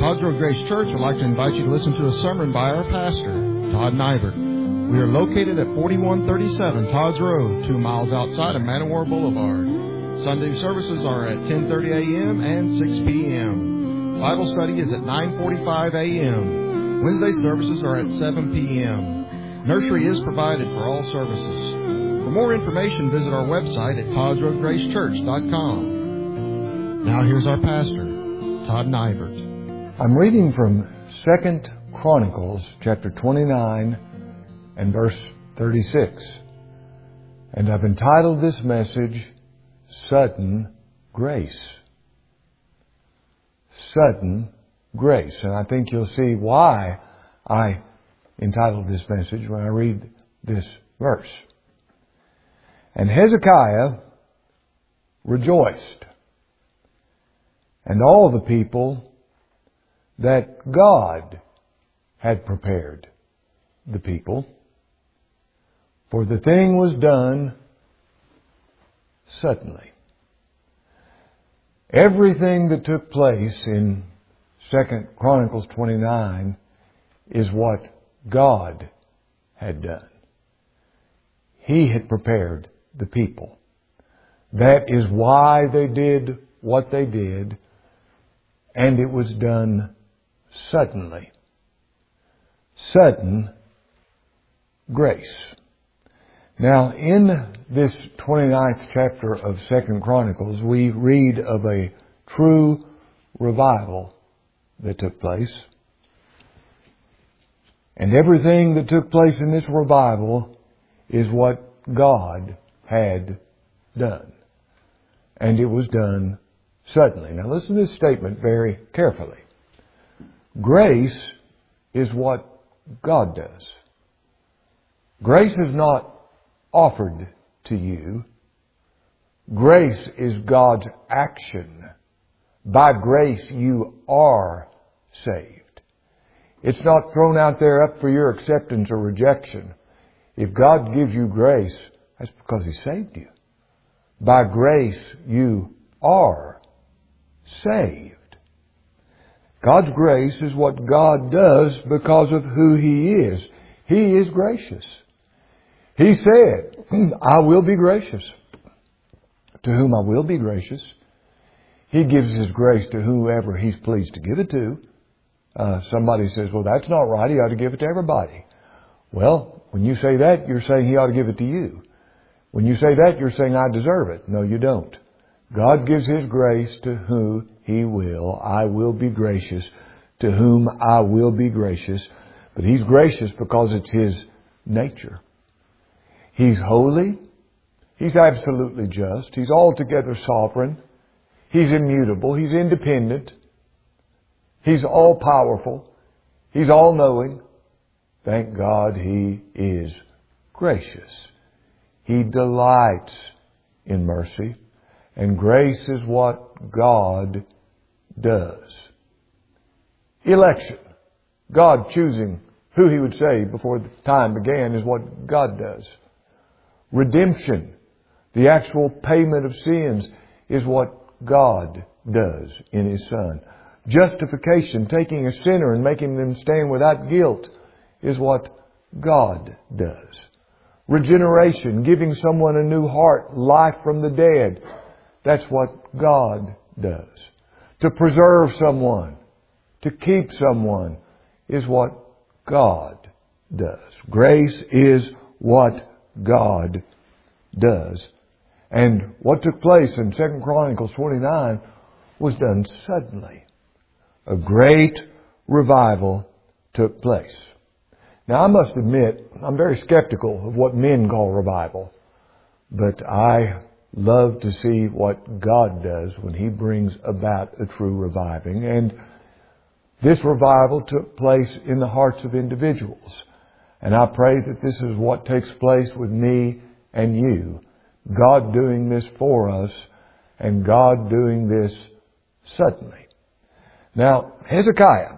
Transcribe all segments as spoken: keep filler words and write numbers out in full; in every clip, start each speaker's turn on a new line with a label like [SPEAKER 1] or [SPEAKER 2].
[SPEAKER 1] Todd's Road Grace Church would like to invite you to listen to a sermon by our pastor, Todd Nybert. We are located at forty-one thirty-seven Todd's Road, two miles outside of Man O' War Boulevard. Sunday services are at ten thirty a.m. and six p.m. Bible study is at nine forty-five a.m. Wednesday services are at seven p.m. Nursery is provided for all services. For more information, visit our website at todds road grace church dot com. Now here's our pastor, Todd Nybert.
[SPEAKER 2] I'm reading from Second Chronicles chapter twenty-nine and verse thirty-six. And I've entitled this message, Sudden Grace. Sudden Grace. And I think you'll see why I entitled this message when I read this verse. And Hezekiah rejoiced, and all the people that God had prepared the people, for the thing was done suddenly. Everything that took place in Second Chronicles twenty-nine is what God had done. He had prepared the people. That is why they did what they did, and it was done suddenly. Sudden grace. Now, in this twenty-ninth chapter of Second Chronicles, we read of a true revival that took place. And everything that took place in this revival is what God had done. And it was done suddenly. Now listen to this statement very carefully. Grace is what God does. Grace is not offered to you. Grace is God's action. By grace you are saved. It's not thrown out there up for your acceptance or rejection. If God gives you grace, that's because He saved you. By grace you are saved. God's grace is what God does because of who He is. He is gracious. He said, I will be gracious. To whom I will be gracious. He gives His grace to whoever He's pleased to give it to. Uh, somebody says, well, that's not right. He ought to give it to everybody. Well, when you say that, you're saying He ought to give it to you. When you say that, you're saying I deserve it. No, you don't. God gives His grace to who He will. I will be gracious to whom I will be gracious. But He's gracious because it's His nature. He's holy. He's absolutely just. He's altogether sovereign. He's immutable. He's independent. He's all-powerful. He's all-knowing. Thank God He is gracious. He delights in mercy. And grace is what God does. Election. God choosing who He would save before the time began is what God does. Redemption. The actual payment of sins is what God does in His Son. Justification, taking a sinner and making them stand without guilt, is what God does. Regeneration, giving someone a new heart, life from the dead, that's what God does. To preserve someone, to keep someone, is what God does. Grace is what God does. And what took place in Second Chronicles twenty-nine was done suddenly. A great revival took place. Now I must admit, I'm very skeptical of what men call revival. But I love to see what God does when He brings about a true reviving. And this revival took place in the hearts of individuals. And I pray that this is what takes place with me and you. God doing this for us and God doing this suddenly. Now, Hezekiah,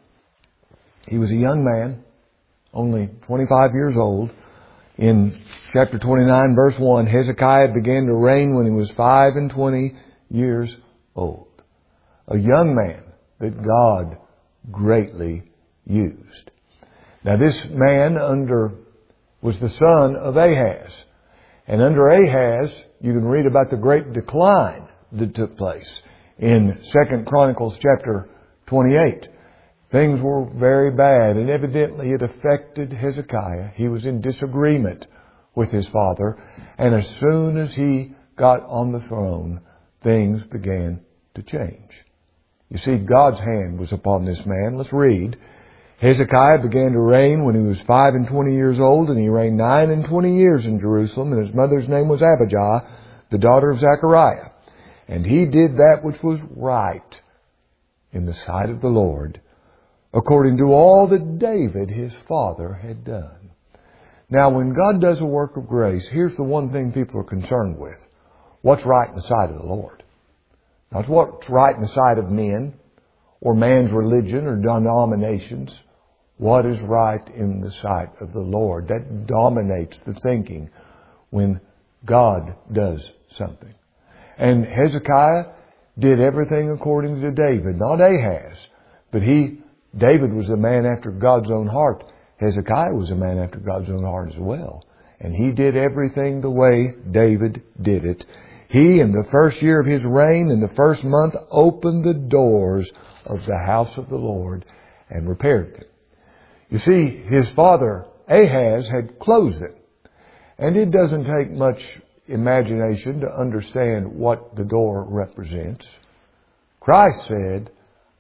[SPEAKER 2] he was a young man, only twenty-five years old. In chapter twenty-nine, verse one, Hezekiah began to reign when he was five and twenty years old. A young man that God greatly used. Now this man under was the son of Ahaz. And under Ahaz, you can read about the great decline that took place in Second Chronicles chapter twenty-eight. Things were very bad, and evidently it affected Hezekiah. He was in disagreement with his father, and as soon as he got on the throne, things began to change. You see, God's hand was upon this man. Let's read. Hezekiah began to reign when he was five and twenty years old, and he reigned nine and twenty years in Jerusalem, and his mother's name was Abijah, the daughter of Zechariah. And he did that which was right in the sight of the Lord, according to all that David his father had done. Now, when God does a work of grace, here's the one thing people are concerned with. What's right in the sight of the Lord? Not what's right in the sight of men or man's religion or denominations. What is right in the sight of the Lord? That dominates the thinking when God does something. And Hezekiah did everything according to David, not Ahaz. But he, David was a man after God's own heart. Hezekiah was a man after God's own heart as well. And he did everything the way David did it. He, in the first year of his reign, in the first month, opened the doors of the house of the Lord and repaired them. You see, his father Ahaz had closed them. And it doesn't take much imagination to understand what the door represents. Christ said,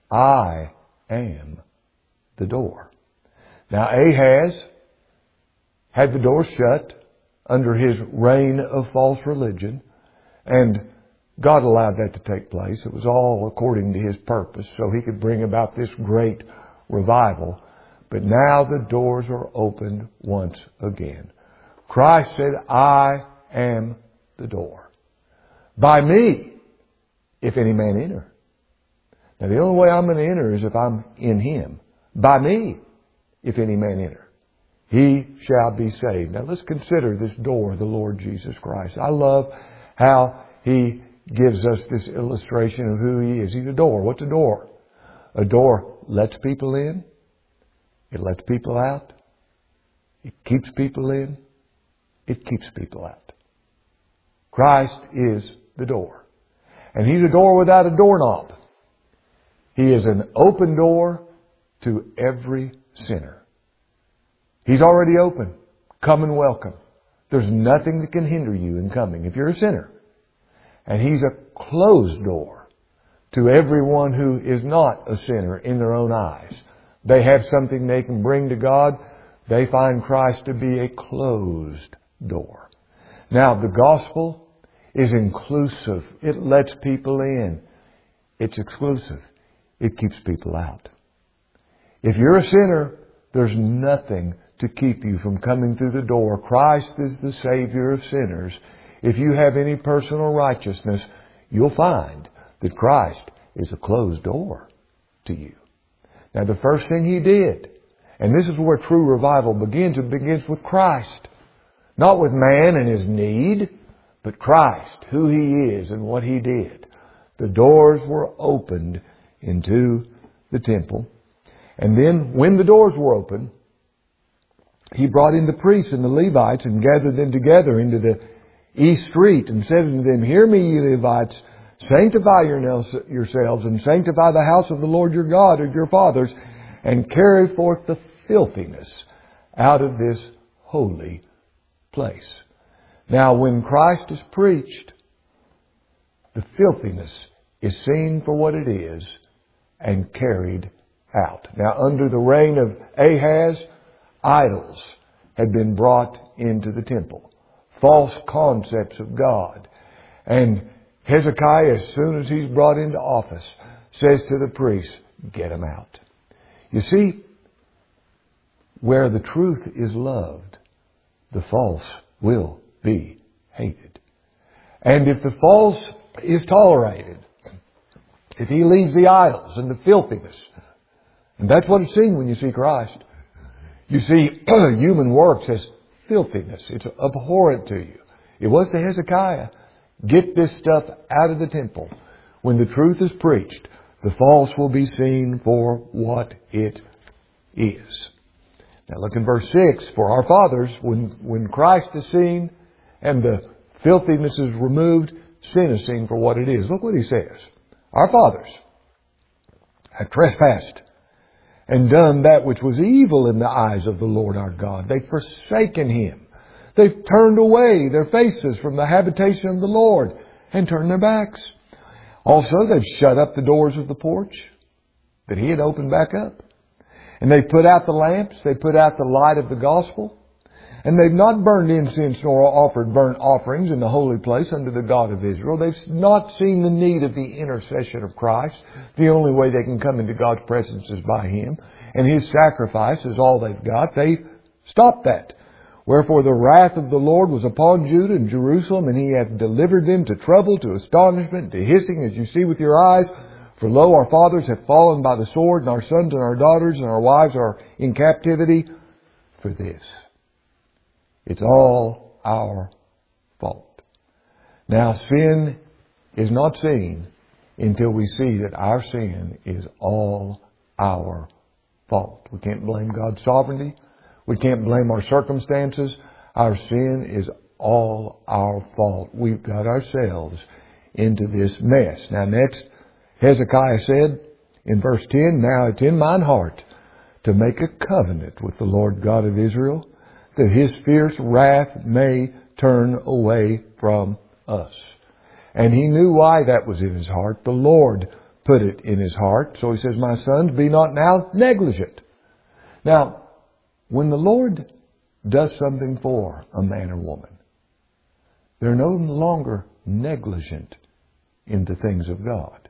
[SPEAKER 2] I am the door. Now Ahaz had the door shut under his reign of false religion, and God allowed that to take place. It was all according to his purpose, so he could bring about this great revival. But now the doors are opened once again. Christ said, I am the door. By me, if any man enter. Now the only way I'm going to enter is if I'm in him. By me, if any man enter, he shall be saved. Now let's consider this door, the Lord Jesus Christ. I love how he gives us this illustration of who he is. He's a door. What's a door? A door lets people in. It lets people out. It keeps people in. It keeps people out. Christ is the door. And he's a door without a doorknob. He is an open door to every sinner. He's already open. Come and welcome. There's nothing that can hinder you in coming if you're a sinner. And he's a closed door to everyone who is not a sinner in their own eyes. They have something they can bring to God. They find Christ to be a closed door. Now, the gospel is inclusive. It lets people in. It's exclusive. It keeps people out. If you're a sinner, there's nothing to keep you from coming through the door. Christ is the Savior of sinners. If you have any personal righteousness, you'll find that Christ is a closed door to you. Now, the first thing he did, and this is where true revival begins, it begins with Christ. Not with man and his need, but Christ, who he is and what he did. The doors were opened into the temple. And then when the doors were open, he brought in the priests and the Levites and gathered them together into the east street and said unto them, Hear me, ye Levites, sanctify yourselves and sanctify the house of the Lord your God of your fathers, and carry forth the filthiness out of this holy place. Now, when Christ is preached, the filthiness is seen for what it is and carried out. Now, under the reign of Ahaz, idols had been brought into the temple. False concepts of God. And Hezekiah, as soon as he's brought into office, says to the priests, get them out. You see, where the truth is loved, the false will be hated. And if the false is tolerated, if he leaves the idols and the filthiness, and that's what it's seen when you see Christ. You see human works as filthiness. It's abhorrent to you. It was to Hezekiah. Get this stuff out of the temple. When the truth is preached, The false will be seen for what it is. Now look in verse six. For our fathers, when, when Christ is seen and the filthiness is removed, sin is seen for what it is. Look what he says. Our fathers have trespassed and done that which was evil in the eyes of the Lord our God. They've forsaken Him. They've turned away their faces from the habitation of the Lord and turned their backs. Also, they've shut up the doors of the porch that He had opened back up. And they've put out the lamps. They put out the light of the gospel. And they've not burned incense nor offered burnt offerings in the holy place unto the God of Israel. They've not seen the need of the intercession of Christ. The only way they can come into God's presence is by Him. And His sacrifice is all they've got. They stopped that. Wherefore the wrath of the Lord was upon Judah and Jerusalem, and He hath delivered them to trouble, to astonishment, to hissing, as you see with your eyes. For lo, our fathers have fallen by the sword, and our sons and our daughters and our wives are in captivity for this. It's all our fault. Now, sin is not seen until we see that our sin is all our fault. We can't blame God's sovereignty. We can't blame our circumstances. Our sin is all our fault. We've got ourselves into this mess. Now, next, Hezekiah said in verse ten, Now it's in mine heart to make a covenant with the Lord God of Israel, that His fierce wrath may turn away from us. And he knew why that was in his heart. The Lord put it in his heart. So he says, My sons, be not now negligent. Now, when the Lord does something for a man or woman, they're no longer negligent in the things of God.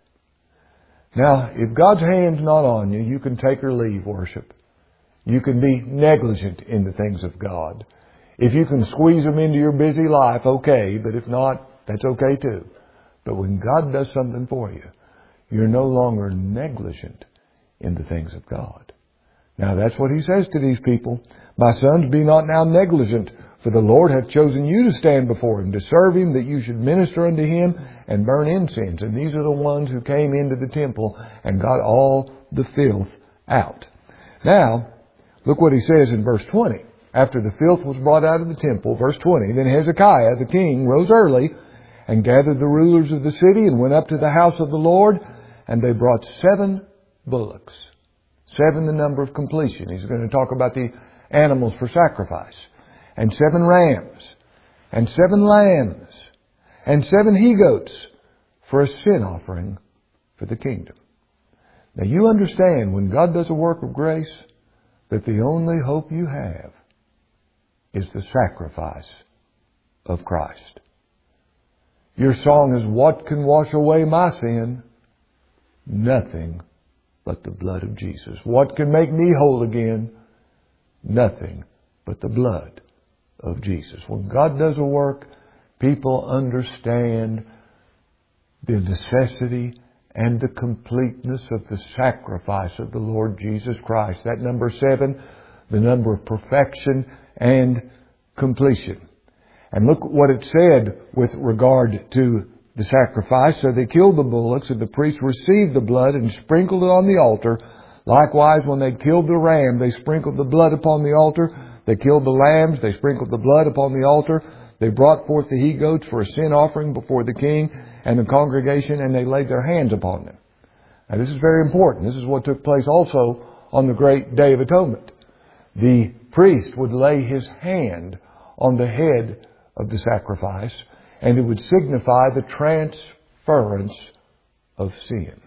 [SPEAKER 2] Now, if God's hand's not on you, you can take or leave worship. You can be negligent in the things of God. If you can squeeze them into your busy life, okay. But if not, that's okay too. But when God does something for you, you're no longer negligent in the things of God. Now that's what He says to these people. My sons, be not now negligent, for the Lord hath chosen you to stand before Him, to serve Him, that you should minister unto Him and burn incense. And these are the ones who came into the temple and got all the filth out. Now, look what he says in verse twenty. After the filth was brought out of the temple, verse twenty, Then Hezekiah the king rose early and gathered the rulers of the city and went up to the house of the Lord, and they brought seven bullocks. Seven, the number of completion. He's going to talk about the animals for sacrifice. And seven rams. And seven lambs. And seven he-goats for a sin offering for the kingdom. Now you understand, when God does a work of grace, that the only hope you have is the sacrifice of Christ. Your song is, What can wash away my sin? Nothing but the blood of Jesus. What can make me whole again? Nothing but the blood of Jesus. When God does a work, people understand the necessity and the completeness of the sacrifice of the Lord Jesus Christ. That number seven, the number of perfection and completion. And look what it said with regard to the sacrifice. So they killed the bullocks, and the priest received the blood and sprinkled it on the altar. Likewise, when they killed the ram, they sprinkled the blood upon the altar. They killed the lambs, they sprinkled the blood upon the altar. They brought forth the he-goats for a sin offering before the king and the congregation, and they laid their hands upon them. Now this is very important. This is what took place also on the great Day of Atonement. The priest would lay his hand on the head of the sacrifice, and it would signify the transference of sin.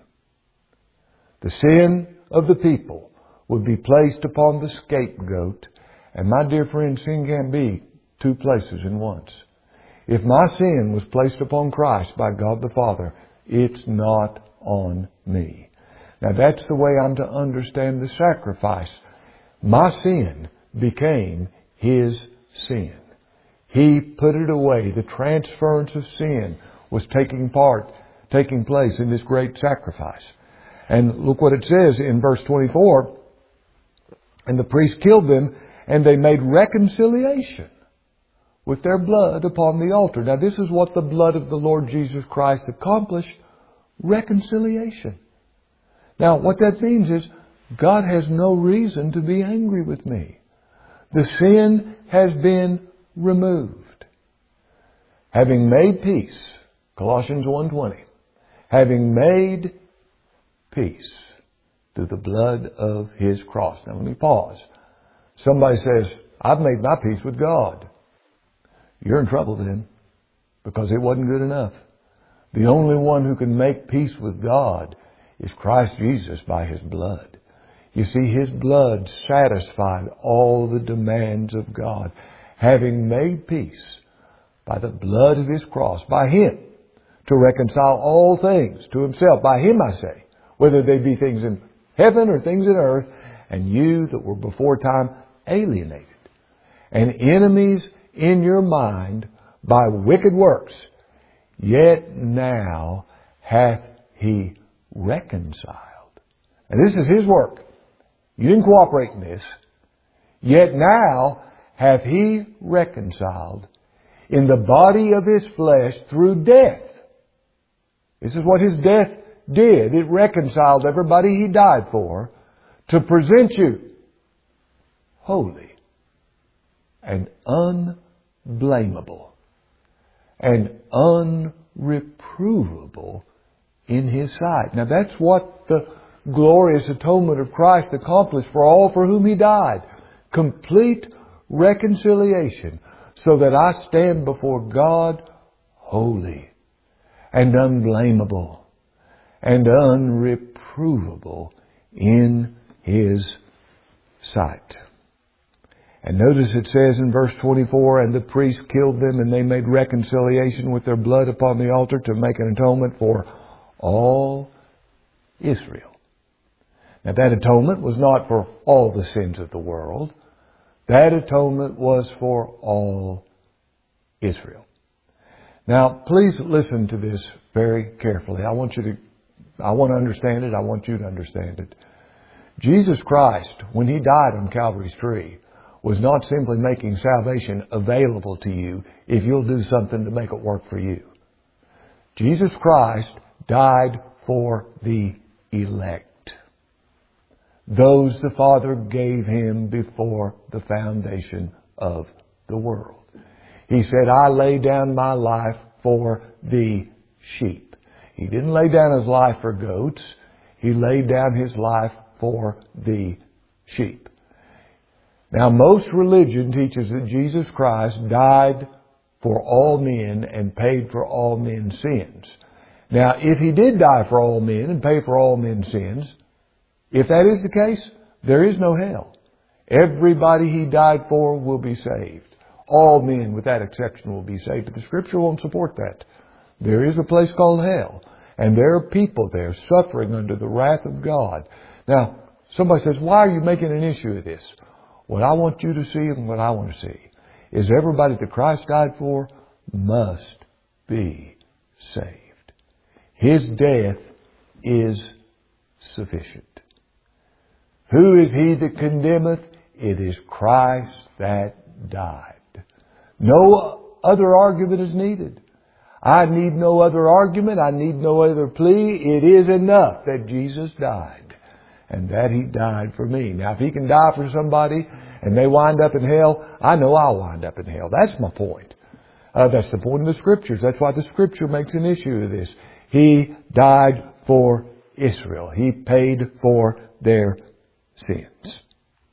[SPEAKER 2] The sin of the people would be placed upon the scapegoat. And my dear friend, sin can't be two places in once. If my sin was placed upon Christ by God the Father, it's not on me. Now that's the way I'm to understand the sacrifice. My sin became His sin. He put it away. The transference of sin was taking part, taking place in this great sacrifice. And look what it says in verse twenty-four. And the priest killed them, and they made reconciliation with their blood upon the altar. Now this is what the blood of the Lord Jesus Christ accomplished. Reconciliation. Now, what that means is God has no reason to be angry with me. The sin has been removed. Having made peace, Colossians one twenty, having made peace through the blood of His cross. Now let me pause. Somebody says, I've made my peace with God. You're in trouble then, because it wasn't good enough. The only one who can make peace with God is Christ Jesus by His blood. You see, His blood satisfied all the demands of God, having made peace by the blood of His cross, by Him, to reconcile all things to Himself. By Him, I say, whether they be things in heaven or things in earth, and you that were before time alienated and enemies in your mind by wicked works, yet now hath He reconciled. And this is His work. You didn't cooperate in this. Yet now hath He reconciled in the body of His flesh through death. This is what His death did. It reconciled everybody He died for to present you holy and unblameable and unreprovable in His sight. Now that's what the glorious atonement of Christ accomplished for all for whom He died. Complete reconciliation, so that I stand before God holy and unblameable and unreprovable in His sight. And notice it says in verse twenty-four, and the priests killed them, and they made reconciliation with their blood upon the altar to make an atonement for all Israel. Now that atonement was not for all the sins of the world. That atonement was for all Israel. Now, please listen to this very carefully. I want you to, I want to understand it. I want you to understand it. Jesus Christ, when He died on Calvary's tree, was not simply making salvation available to you if you'll do something to make it work for you. Jesus Christ died for the elect. Those the Father gave Him before the foundation of the world. He said, I lay down my life for the sheep. He didn't lay down His life for goats. He laid down His life for the sheep. Now, most religion teaches that Jesus Christ died for all men and paid for all men's sins. Now, if He did die for all men and pay for all men's sins, if that is the case, there is no hell. Everybody He died for will be saved. All men, with that exception, will be saved. But the Scripture won't support that. There is a place called hell. And there are people there suffering under the wrath of God. Now, somebody says, why are you making an issue of this? What I want you to see and what I want to see is everybody that Christ died for must be saved. His death is sufficient. Who is he that condemneth? It is Christ that died. No other argument is needed. I need no other argument. I need no other plea. It is enough that Jesus died and that He died for me. Now, if He can die for somebody and they wind up in hell, I know I'll wind up in hell. That's my point. Uh, that's the point of the Scriptures. That's why the Scripture makes an issue of this. He died for Israel. He paid for their sins.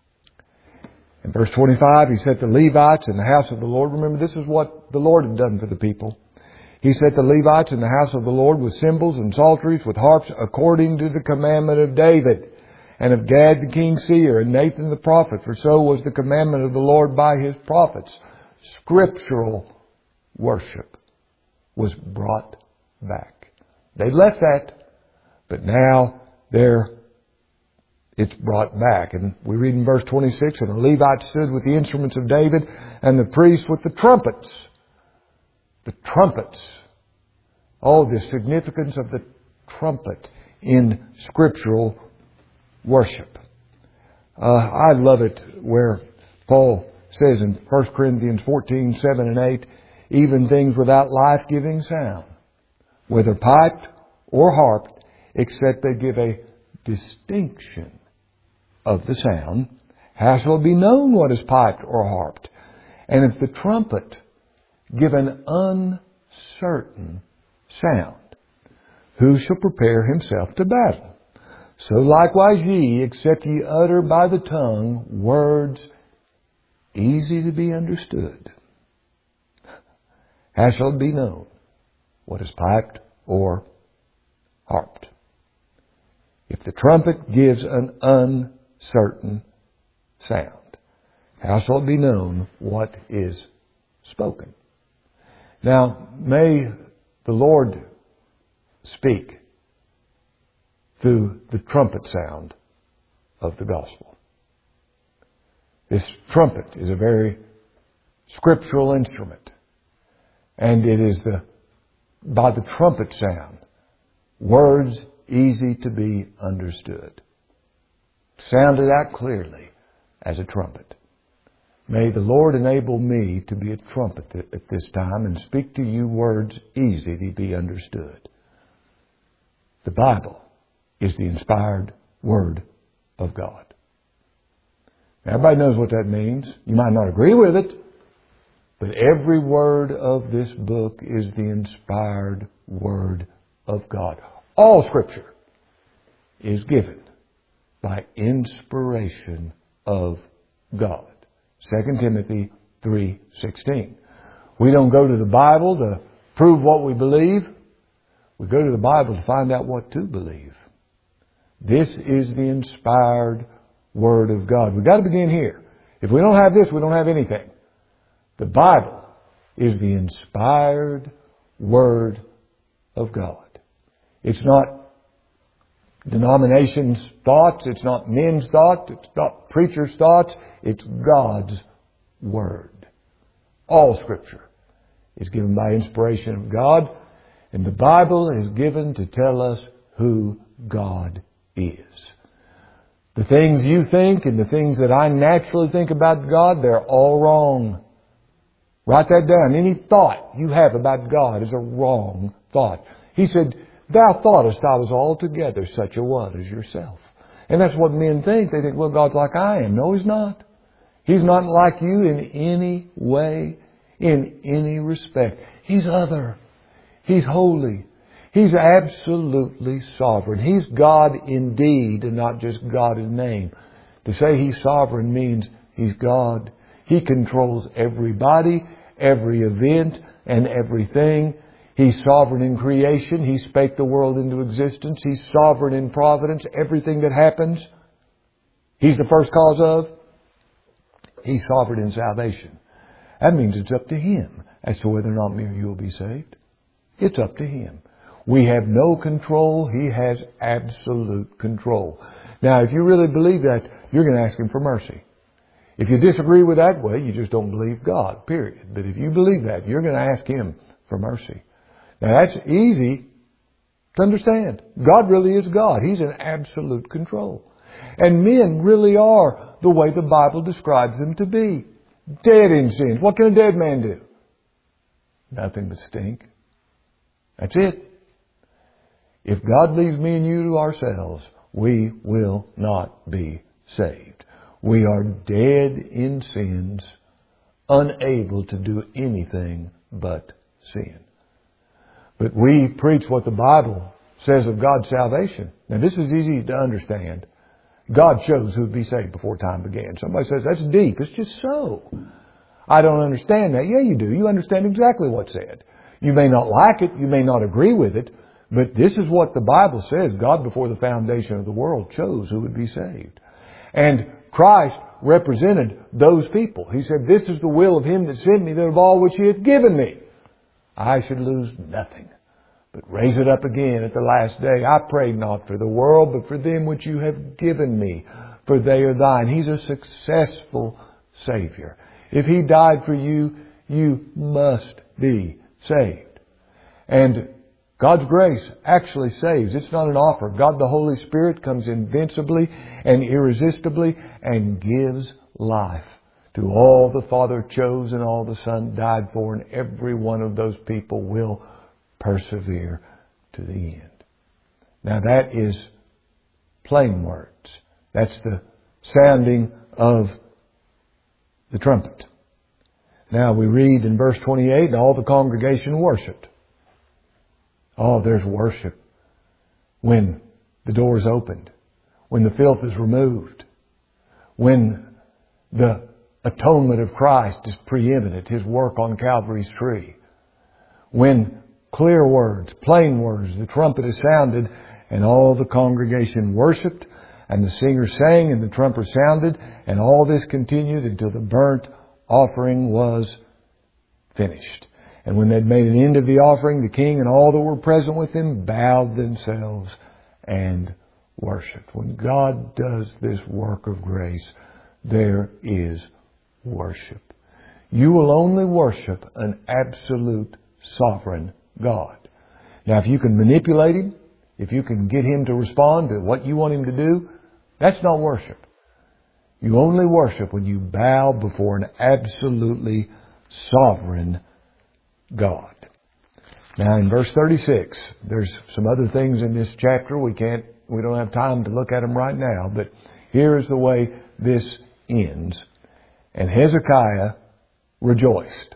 [SPEAKER 2] In verse twenty-five, He set the Levites in the house of the Lord. Remember, this is what the Lord had done for the people. He set the Levites in the house of the Lord with cymbals and psalteries, with harps, according to the commandment of David, and of Gad the king's seer, and Nathan the prophet, for so was the commandment of the Lord by His prophets. Scriptural worship was brought back. They left that, but now they're it's brought back. And we read in verse twenty-six, and the Levites stood with the instruments of David, and the priests with the trumpets. The trumpets. Oh, the significance of the trumpet in scriptural worship. Uh, I love it where Paul says in First Corinthians fourteen, seven and eight, even things without life-giving sound, whether piped or harped, except they give a distinction of the sound, how shall it be known what is piped or harped? And if the trumpet give an uncertain sound, who shall prepare himself to battle? So likewise ye, except ye utter by the tongue words easy to be understood, how shall it be known what is piped or harped? If the trumpet gives an uncertain sound, how shall it be known what is spoken? Now, may the Lord speak through the trumpet sound of the gospel. This trumpet is a very scriptural instrument, and it is the by the trumpet sound, words easy to be understood, sounded out clearly as a trumpet. May the Lord enable me to be a trumpet at this time and speak to you words easy to be understood. The Bible is the inspired Word of God. Now, everybody knows what that means. You might not agree with it, but every word of this book is the inspired Word of God. All Scripture is given by inspiration of God. Second Timothy three sixteen. We don't go to the Bible to prove what we believe. We go to the Bible to find out what to believe. This is the inspired Word of God. We've got to begin here. If we don't have this, we don't have anything. The Bible is the inspired Word of God. It's not denominations' thoughts. It's not men's thoughts. It's not preachers' thoughts. It's God's Word. All Scripture is given by inspiration of God, and the Bible is given to tell us who God is. The things you think and the things that I naturally think about God, they're all wrong. Write that down. Any thought you have about God is a wrong thought. He said, thou thoughtest I was altogether such a one as yourself. And that's what men think. They think, well, God's like I am. No, He's not. He's not like you in any way, in any respect. He's other. He's holy. He's absolutely sovereign. He's God indeed and not just God in name. To say He's sovereign means He's God. He controls everybody, every event, and everything. He's sovereign in creation. He spake the world into existence. He's sovereign in providence. Everything that happens, He's the first cause of. He's sovereign in salvation. That means it's up to Him as to whether or not you will be saved. It's up to Him. We have no control. He has absolute control. Now, if you really believe that, you're going to ask Him for mercy. If you disagree with that way, you just don't believe God, period. But if you believe that, you're going to ask Him for mercy. Now, that's easy to understand. God really is God. He's in absolute control. And men really are the way the Bible describes them to be. Dead in sins. What can a dead man do? Nothing but stink. That's it. If God leaves me and you to ourselves, we will not be saved. We are dead in sins, unable to do anything but sin. But we preach what the Bible says of God's salvation. Now, this is easy to understand. God chose who would be saved before time began. Somebody says, that's deep. It's just so. I don't understand that. Yeah, you do. You understand exactly what's said. You may not like it. You may not agree with it. But this is what the Bible says. God, before the foundation of the world, chose who would be saved. And Christ represented those people. He said, this is the will of Him that sent me, that of all which He hath given me, I should lose nothing, but raise it up again at the last day. I pray not for the world, but for them which you have given me, for they are thine. He's a successful Savior. If He died for you, you must be saved. And God's grace actually saves. It's not an offer. God the Holy Spirit comes invincibly and irresistibly and gives life to all the Father chose and all the Son died for, and every one of those people will persevere to the end. Now that is plain words. That's the sounding of the trumpet. Now we read in verse twenty-eight, and all the congregation worshipped. Oh, there's worship when the door is opened, when the filth is removed, when the atonement of Christ is preeminent, His work on Calvary's tree, when clear words, plain words, the trumpet is sounded, and all the congregation worshipped, and the singers sang, and the trumpet sounded, and all this continued until the burnt offering was finished. And when they'd made an end of the offering, the king and all that were present with him bowed themselves and worshipped. When God does this work of grace, there is worship. You will only worship an absolute sovereign God. Now, if you can manipulate Him, if you can get Him to respond to what you want Him to do, that's not worship. You only worship when you bow before an absolutely sovereign God. Now in verse thirty-six, there's some other things in this chapter. We can't, we don't have time to look at them right now, but here is the way this ends. And Hezekiah rejoiced.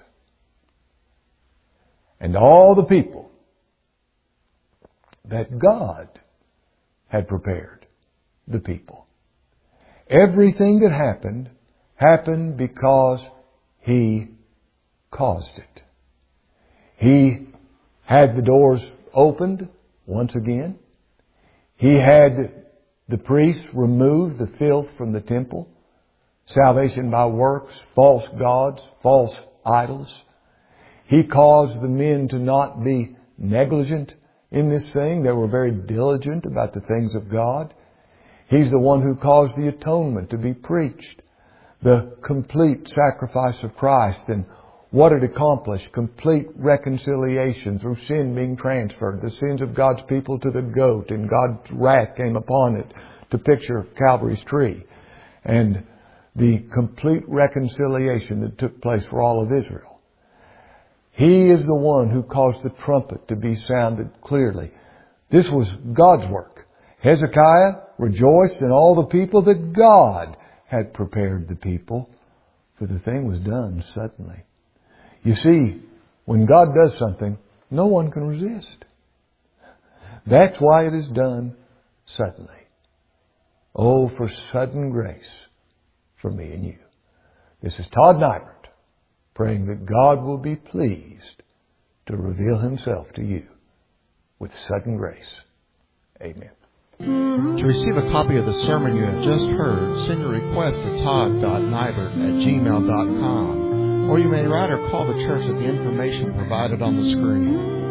[SPEAKER 2] And all the people that God had prepared the people. Everything that happened, happened because He caused it. He had the doors opened once again. He had the priests remove the filth from the temple. Salvation by works, false gods, false idols. He caused the men to not be negligent in this thing. They were very diligent about the things of God. He's the one who caused the atonement to be preached. The complete sacrifice of Christ and what it accomplished. Complete reconciliation through sin being transferred. The sins of God's people to the goat, and God's wrath came upon it to picture Calvary's tree. And the complete reconciliation that took place for all of Israel. He is the one who caused the trumpet to be sounded clearly. This was God's work. Hezekiah rejoiced in all the people that God had prepared the people, for the thing was done suddenly. You see, when God does something, no one can resist. That's why it is done suddenly. Oh, for sudden grace for me and you. This is Todd Nybert, praying that God will be pleased to reveal Himself to you with sudden grace. Amen.
[SPEAKER 1] To receive a copy of the sermon you have just heard, send your request to todd dot nybert at gmail dot com, or you may write or call the church at the information provided on the screen.